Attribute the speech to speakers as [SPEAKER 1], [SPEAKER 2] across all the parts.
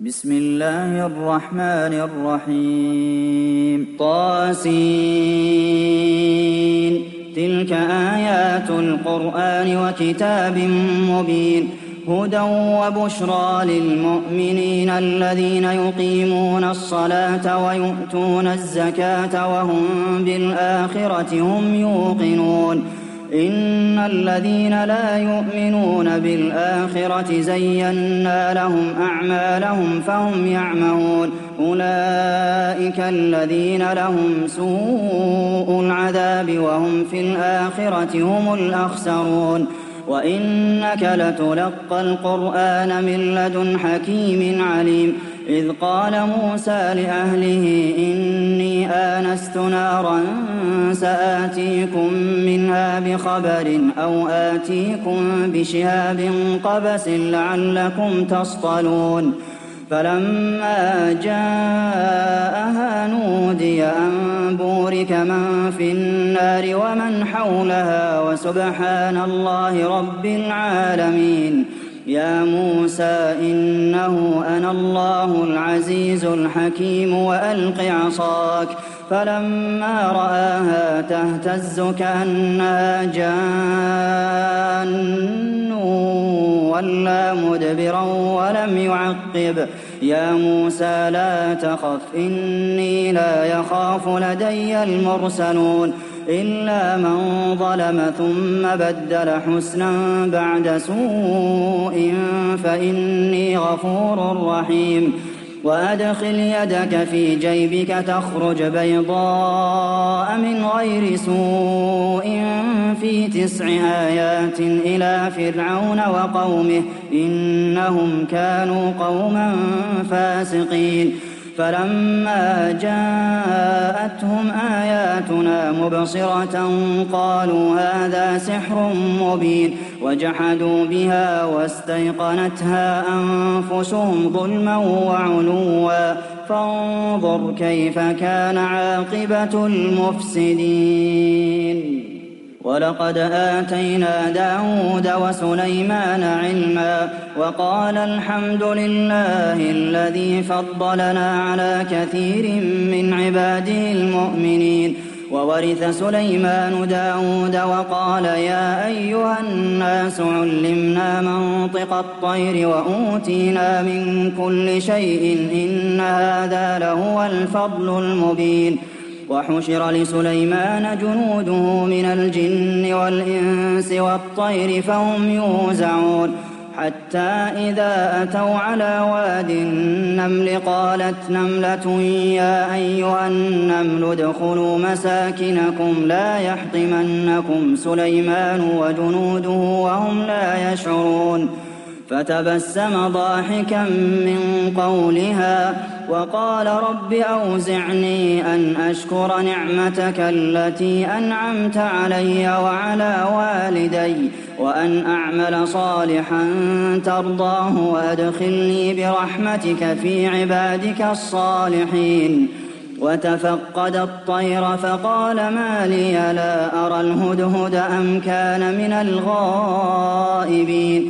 [SPEAKER 1] بسم الله الرحمن الرحيم طاسين تلك آيات القرآن وكتاب مبين هدى وبشرى للمؤمنين الذين يقيمون الصلاة ويؤتون الزكاة وهم بالآخرة هم يوقنون إن الذين لا يؤمنون بالآخرة زينا لهم أعمالهم فهم يعمهون أولئك الذين لهم سوء العذاب وهم في الآخرة هم الأخسرون وإنك لتلقى القرآن من لدن حكيم عليم إذ قال موسى لأهله إني آنست نارا سآتيكم منها بخبر أو آتيكم بشهاب قبس لعلكم تصطلون فلما جاءها نودي أن بورك من في النار ومن حولها وسبحان الله رب العالمين يا موسى إنه أنا الله العزيز الحكيم وألق عصاك فلما رآها تهتز كأنها جان ولى مدبرا ولم يعقب يا موسى لا تخف إني لا يخاف لدي المرسلون إلا من ظلم ثم بدل حسنا بعد سوء فإني غفور رحيم وأدخل يدك في جيبك تخرج بيضاء من غير سوء في 9 آيات إلى فرعون وقومه إنهم كانوا قوما فاسقين فلما جاءتهم آياتنا مبصرة قالوا هذا سحر مبين وجحدوا بها واستيقنتها أنفسهم ظلما وعلوا فانظر كيف كان عاقبة المفسدين ولقد آتينا داود وسليمان علما وقال الحمد لله الذي فضلنا على كثير من عباده المؤمنين وورث سليمان داود وقال يا أيها الناس علمنا منطق الطير وأوتينا من كل شيء إن هذا لهو الفضل المبين وحشر لسليمان جنوده من الجن والإنس والطير فهم يوزعون حتى إذا أتوا على واد النمل قالت نملة يا أيها النمل ادخلوا مساكنكم لا يحطمنكم سليمان وجنوده وهم لا يشعرون فتبسم ضاحكا من قولها وقال رب أوزعني أن أشكر نعمتك التي أنعمت علي وعلى والدي وأن أعمل صالحا ترضاه وأدخلني برحمتك في عبادك الصالحين وتفقد الطير فقال ما لي لا أرى الهدهد أم كان من الغائبين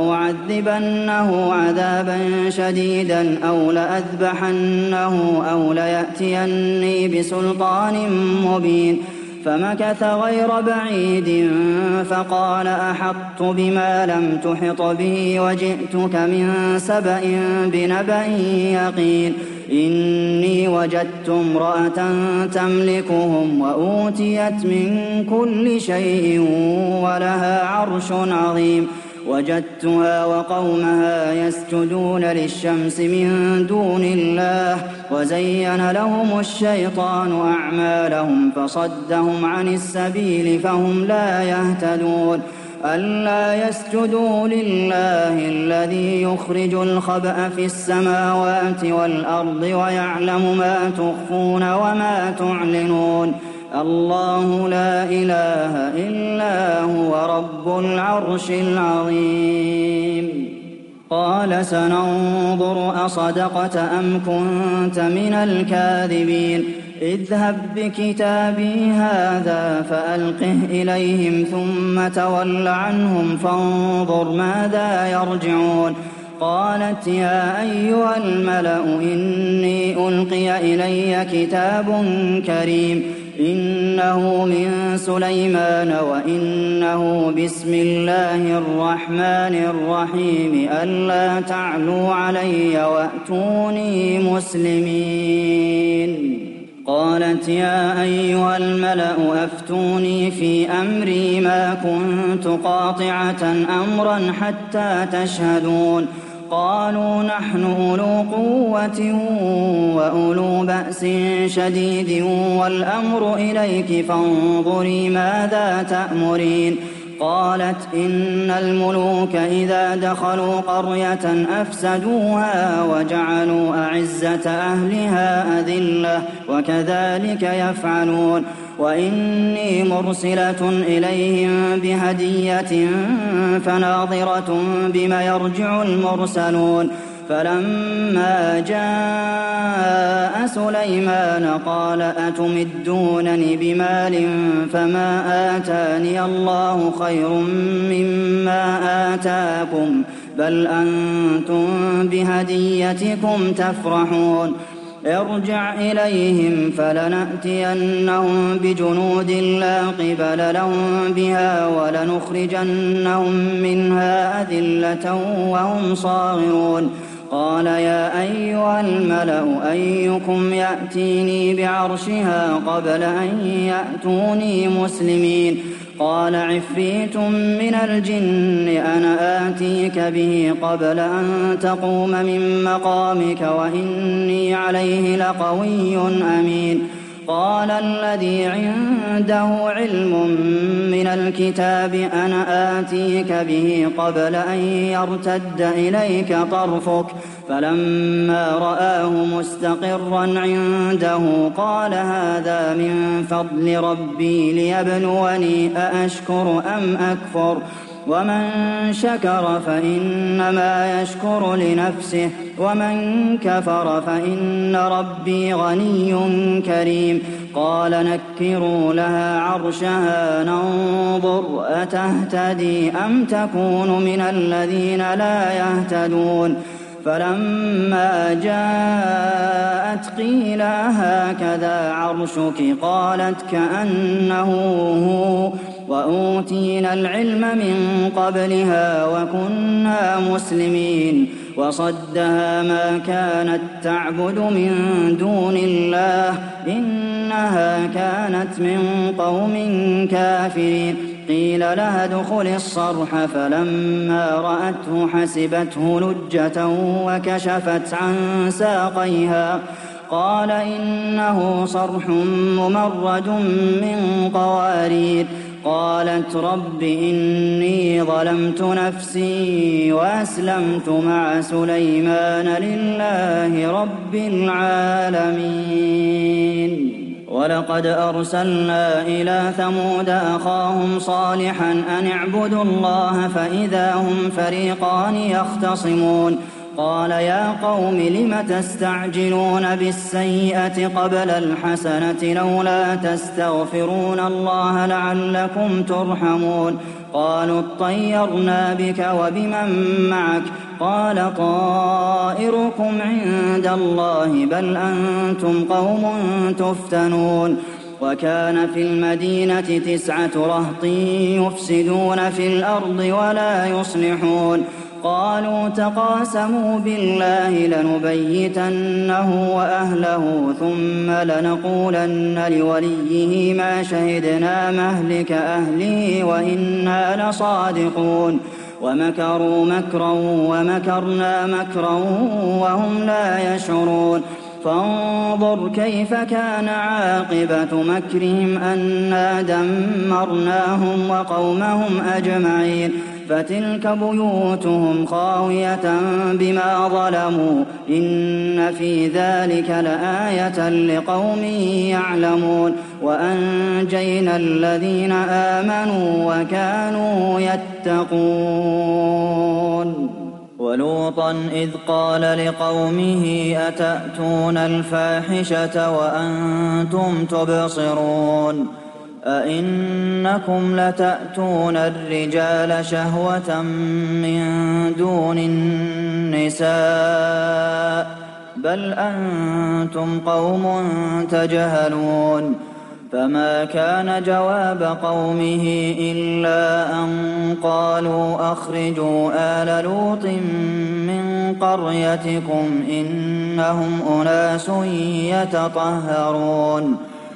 [SPEAKER 1] لأعذبنه عذابا شديدا أو لأذبحنه أو ليأتيني بسلطان مبين فمكث غير بعيد فقال أحطت بما لم تحط به وجئتك من سبأ بنبأ يقين إني وجدت امرأة تملكهم وأوتيت من كل شيء ولها عرش عظيم وجدتها وقومها يسجدون للشمس من دون الله وزين لهم الشيطان أعمالهم فصدهم عن السبيل فهم لا يهتدون ألا يسجدوا لله الذي يخرج الخبأ في السماوات والأرض ويعلم ما تخفون وما تعلنون الله لا إله إلا هو رب العرش العظيم قال سننظر أصدقت أم كنت من الكاذبين اذهب بكتابي هذا فألقه إليهم ثم تول عنهم فانظر ماذا يرجعون قالت يا أيها الملأ إني ألقي إلي كتاب كريم إنه من سليمان وإنه بسم الله الرحمن الرحيم ألا تعلوا علي وأتوني مسلمين قالت يا أيها الملأ أفتوني في أمري ما كنت قاطعة أمرا حتى تشهدون قالوا نحن أولو قوة وأولو بأس شديد والأمر إليك فانظري ماذا تأمرين قالت إن الملوك إذا دخلوا قرية أفسدوها وجعلوا أعزة أهلها أذلة وكذلك يفعلون وإني مرسلة إليهم بهدية فناظرة بما يرجع المرسلون فلما جاء سليمان قال أتمدونني بمال فما آتاني الله خير مما آتاكم بل أنتم بهديتكم تفرحون ارجع إليهم فلنأتينهم بجنود لا قبل لهم بها ولنخرجنهم منها أذلة وهم صاغرون قال يا أيها الملأ أيكم يأتيني بعرشها قبل أن يأتوني مسلمين قال عفريت من الجن أنا آتيك به قبل أن تقوم من مقامك وإني عليه لقوي أمين قال الذي عنده علم من الكتاب أنا آتيك به قبل أن يرتد إليك طرفك فلما رآه مستقرا عنده قال هذا من فضل ربي ليبلوني أأشكر أم أكفر ومن شكر فإنما يشكر لنفسه ومن كفر فإن ربي غني كريم قال نكروا لها عرشها ننظر أتهتدي أم تكون من الذين لا يهتدون فلما جاءت قيل هكذا عرشك قالت كأنه هو وأوتينا العلم من قبلها وكنا مسلمين وصدها ما كانت تعبد من دون الله إنها كانت من قوم كافرين قيل لها ادخل الصرح فلما رأته حسبته لجة وكشفت عن ساقيها قال إنه صرح ممرد من قوارير قالت رب إني ظلمت نفسي وأسلمت مع سليمان لله رب العالمين ولقد أرسلنا إلى ثمود أخاهم صالحا أن اعبدوا الله فإذا هم فريقان يختصمون قال يا قوم لم تستعجلون بالسيئة قبل الحسنة لولا تستغفرون الله لعلكم ترحمون قالوا اطيرنا بك وبمن معك قال طائركم عند الله بل أنتم قوم تفتنون وكان في المدينة 9 رهط يفسدون في الأرض ولا يصلحون قالوا تقاسموا بالله لنبيتنه وأهله ثم لنقولن لوليه ما شهدنا مهلك أهله وإنا لصادقون ومكروا مكرا ومكرنا مكرا وهم لا يشعرون فانظر كيف كان عاقبة مكرهم أنا دمرناهم وقومهم أجمعين فتلك بيوتهم خاوية بما ظلموا إن في ذلك لآية لقوم يعلمون وأنجينا الذين آمنوا وكانوا يتقون ولوطا إذ قال لقومه أتأتون الفاحشة وأنتم تبصرون أئنكم لتأتون الرجال شهوة من دون النساء بل أنتم قوم تجهلون فما كان جواب قومه إلا أن قالوا أخرجوا آل لوط من قريتكم إنهم أناس يتطهرون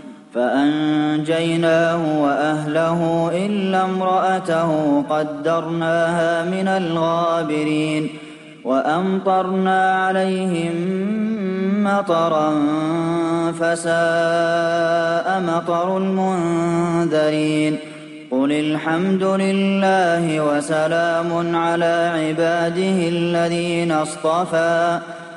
[SPEAKER 1] فأنجيناه وأهله إلا امرأته قدرناها من الغابرين وأمطرنا عليهم مطرا فساء مطر المنذرين قل الحمد لله وسلام على عباده الذين اصطفى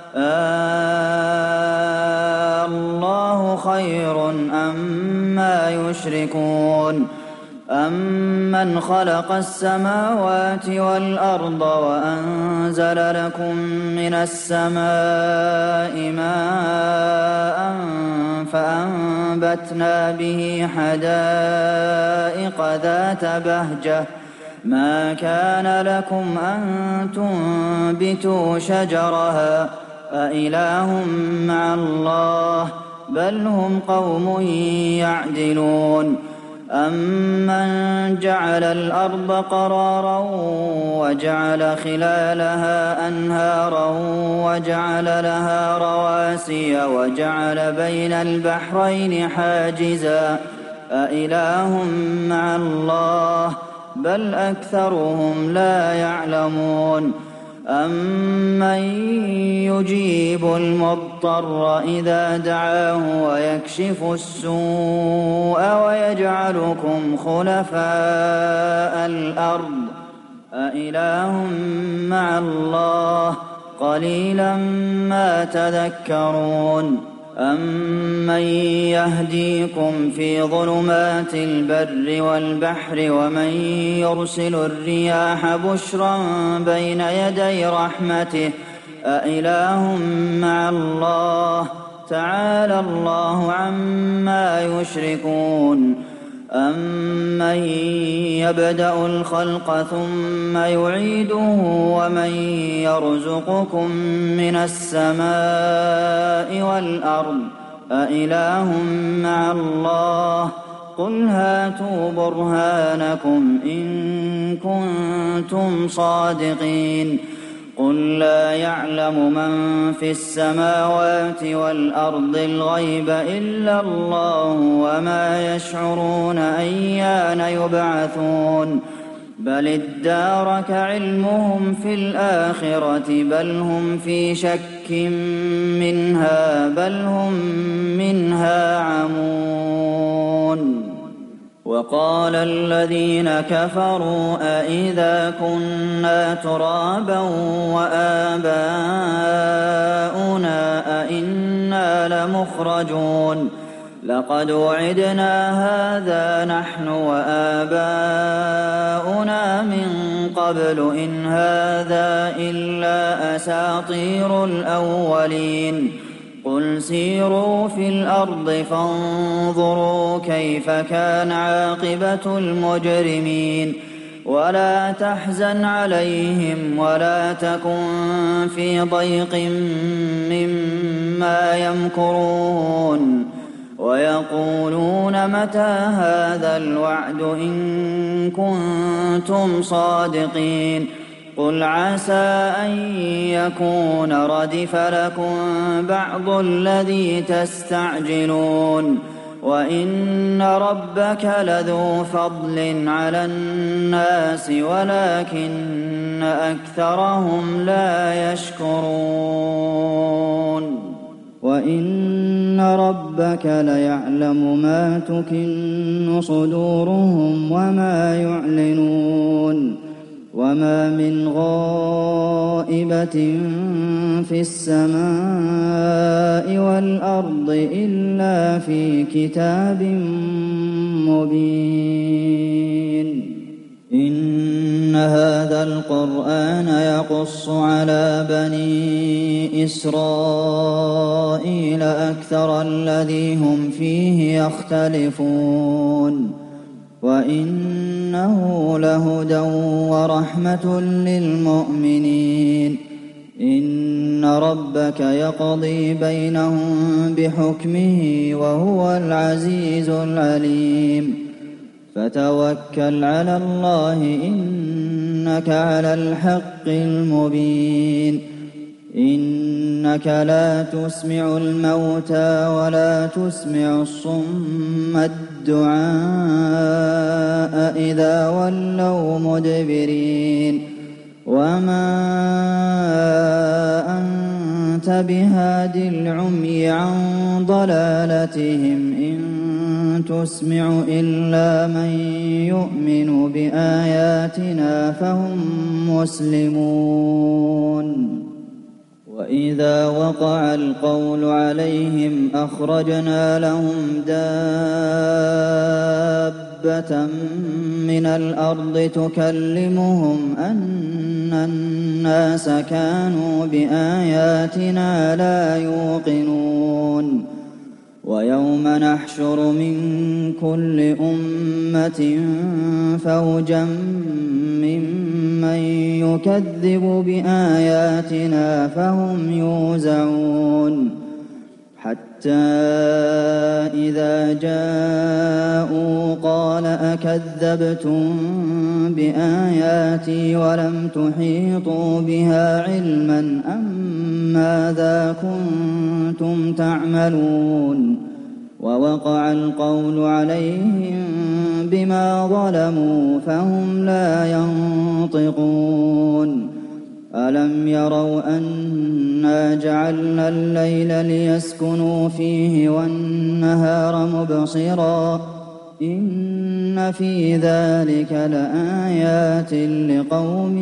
[SPEAKER 1] الله خير أما يشركون أمن خلق السماوات والأرض وأنزل لكم من السماء ماء فأنبتنا به حدائق ذات بهجة ما كان لكم أن تنبتوا شجرها أإله مع الله بل هم قوم يعدلون أمن جعل الأرض قرارا وجعل خلالها أنهارا وجعل لها رواسي وجعل بين البحرين حاجزا أإله مع الله بل أكثرهم لا يعلمون أمن يجيب المضطر إذا دعاه ويكشف السوء ويجعلكم خلفاء الأرض أإله مع الله قليلا ما تذكرون أمن يهديكم في ظلمات البر والبحر ومن يرسل الرياح بشرا بين يدي رحمته أإله مع الله تعالى الله عما يشركون أمن يبدأ الخلق ثم يعيده ومن يرزقكم من السماء والأرض أإله مع الله قل هاتوا برهانكم إن كنتم صادقين قل لا يعلم من في السماوات والأرض الغيب إلا الله وما يشعرون أيان يبعثون بل ادارك علمهم في الآخرة بل هم في شك منها بل هم منها عمون وقال الذين كفروا أإذا كنا ترابا وآباؤنا أإنا لمخرجون لقد وعدنا هذا نحن وآباؤنا من قبل إن هذا إلا أساطير الأولين قل سيروا في الأرض فانظروا كيف كان عاقبة المجرمين ولا تحزن عليهم ولا تكن في ضيق مما يمكرون ويقولون متى هذا الوعد إن كنتم صادقين قل عسى أن يكون ردف لكم بعض الذي تستعجلون وإن ربك لذو فضل على الناس ولكن أكثرهم لا يشكرون وإن ربك ليعلم ما تكن صدورهم وما يعلنون وما من غائبة في السماء والأرض إلا في كتاب مبين إن هذا القرآن يقص على بني إسرائيل أكثر الذي هم فيه يختلفون وَإِنَّهُ لَهُدًى وَرَحْمَةٌ لِّلْمُؤْمِنِينَ إِنَّ رَبَّكَ يَقْضِي بَيْنَهُم بِحُكْمِهِ وَهُوَ الْعَزِيزُ الْعَلِيمُ فَتَوَكَّلْ عَلَى اللَّهِ إِنَّكَ عَلَى الْحَقِّ الْمُبِينِ إِنَّكَ لَا تُسْمِعُ الْمَوْتَىٰ وَلَا تُسْمِعُ الصُّمَّ الدُّعَاءَ إِذَا وَلَّوْا مُدْبِرِينَ وَمَا أَنتَ بِهَادِ الْعُمْيِ عَن ضَلَالَتِهِمْ ۖ إِن تُسْمِعُ إِلَّا مَن يُؤْمِنُ بِآيَاتِنَا فَهُم مُّسْلِمُونَ وَإِذَا وَقَعَ الْقَوْلُ عَلَيْهِمْ أَخْرَجْنَا لَهُمْ دَابَّةً مِّنَ الْأَرْضِ تُكَلِّمُهُمْ أَنَّ النَّاسَ كَانُوا بِآيَاتِنَا لَا يُوقِنُونَ وَيَوْمَ نَحْشُرُ مِن كُلِّ أُمَّةٍ فَوْجًا مِّمَّن يُكَذِّبُ بِآيَاتِنَا فَهُمْ يُوزَعُونَ حَتَّىٰ إِذَا جَاءُوا قَالَ أَكَذَّبْتُم بِآيَاتِي وَلَمْ تُحِيطُوا بِهَا عِلْمًا أَم مَّاذَا كُنتُمْ تَعْمَلُونَ وَوَقَعَ الْقَوْلُ عَلَيْهِم بِمَا ظَلَمُوا فَهُمْ لَا يَنطِقُونَ أَلَمْ يَرَوْا أَنَّا جَعَلْنَا اللَّيْلَ لِيَسْكُنُوا فِيهِ وَالنَّهَارَ مُبْصِرًا ۚ إِنَّ فِي ذَٰلِكَ لَآيَاتٍ لِّقَوْمٍ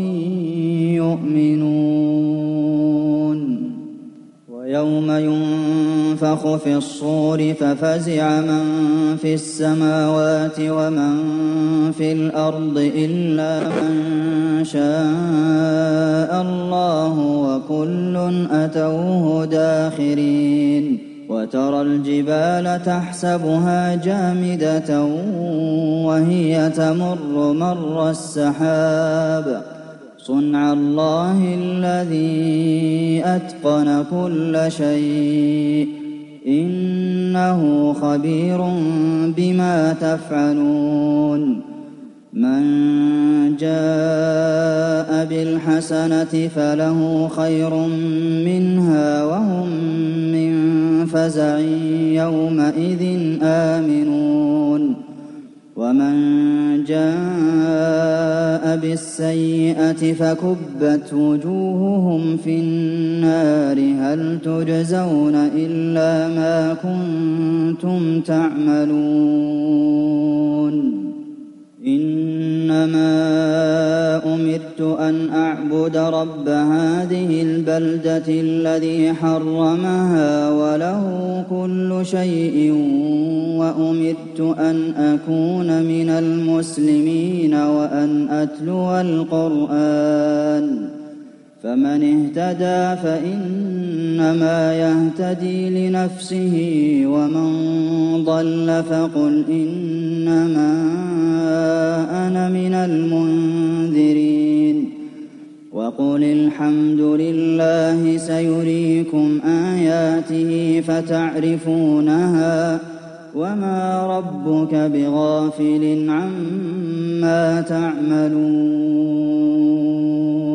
[SPEAKER 1] يُؤْمِنُونَ وَيَوْمَ يُنفَخُ فِي الصُّورِ فَفَزِعَ مَن فِي السَّمَاوَاتِ وَمَن فِي الْأَرْضِ إِلَّا مَن شَاءَ اللَّهُ وَكُلٌّ أَتَوْهُ دَاخِرِينَ وَتَرَى الْجِبَالَ تَحْسَبُهَا جَامِدَةً وَهِيَ تَمُرُّ مَرَّ السَّحَابِ صُنْعَ اللَّهِ الَّذِي أَتْقَنَ كُلَّ شَيْءٍ ۚ إِنَّهُ خَبِيرٌ بِمَا تَفْعَلُونَ مَن جَاءَ بِالْحَسَنَةِ فَلَهُ خَيْرٌ مِّنْهَا وَهُم مِّن فَزَعٍ يَوْمَئِذٍ آمِنُونَ وَمَن جَاءَ بِالسَّيِّئَةِ فَكُبَّتْ وُجُوهُهُمْ فِي النَّارِ هَلْ تُجْزَوْنَ إِلَّا مَا كُنتُمْ تَعْمَلُونَ إِنَّمَا أُمِرْتُ أَنْ أَعْبُدَ رَبَّ هَٰذِهِ الْبَلْدَةِ الَّذِي حَرَّمَهَا وَلَهُ كُلُّ شَيْءٍ وَأُمِرْتُ أَنْ أَكُونَ مِنَ الْمُسْلِمِينَ وَأَنْ أَتْلُوَ الْقُرْآنَ فَمَنِ اهْتَدَىٰ فَإِنَّمَا يَهْتَدِي لِنَفْسِهِ وَمَن ضَلَّ فَقُلْ إِنَّمَا أَنَا مِنَ الْمُنذِرِينَ وَقُلِ الْحَمْدُ لِلَّهِ سَيُرِيكُمْ آيَاتِهِ فَتَعْرِفُونَهَا وَمَا رَبُّكَ بِغَافِلٍ عَمَّا تَعْمَلُونَ